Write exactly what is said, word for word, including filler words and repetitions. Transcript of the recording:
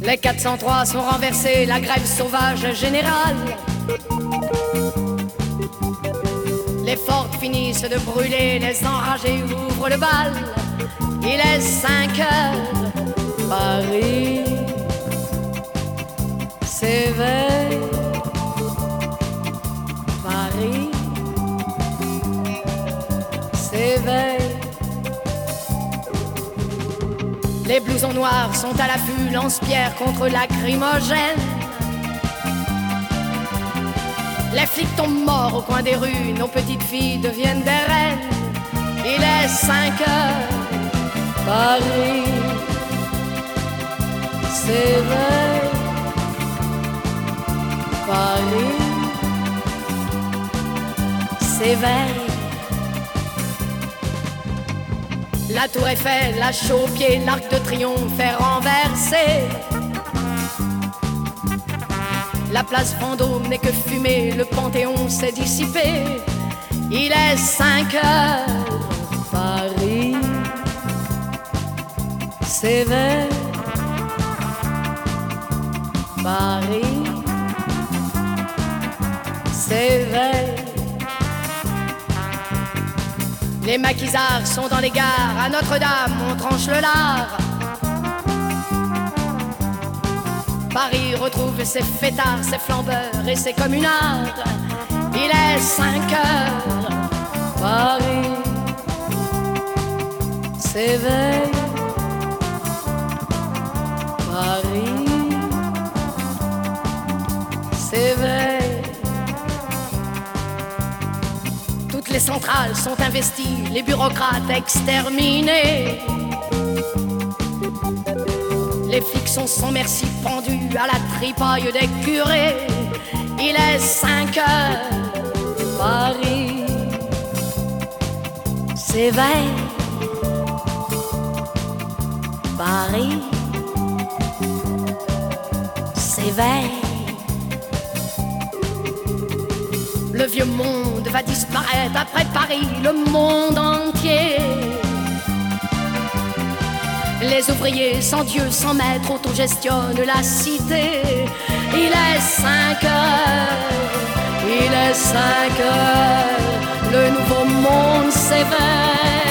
Les quatre cent trois sont renversés, la grève sauvage générale. Les fortes finissent de brûler, les enragés ouvrent le bal. Il est cinq heures, Paris s'éveille. Paris s'éveille. Les blousons noirs sont à l'affût, lance-pierre contre lacrymogène. Les flics tombent morts au coin des rues, nos petites filles deviennent des reines. Il est cinq heures, Paris s'éveille. Paris s'éveille. La tour Eiffel, la chaux au pied, l'arc de triomphe est renversé. La place Vendôme n'est que fumée, le Panthéon s'est dissipé. Il est cinq heures, Paris s'éveille. Paris s'éveille. Les maquisards sont dans les gares, à Notre-Dame on tranche le lard. Paris retrouve ses fêtards, ses flambeurs et ses communards. Il est cinq heures, Paris s'éveille. Paris s'éveille. Toutes les centrales sont investies, les bureaucrates exterminés. Les flics sont sans merci pendus à la tripaille des curés. Il est cinq heures, Paris s'éveille. Paris s'éveille. Le vieux monde va disparaître après Paris, le monde entier. Les ouvriers sans Dieu, sans maître, autogestionnent la cité. Il est cinq heures, il est cinq heures, le nouveau monde s'éveille.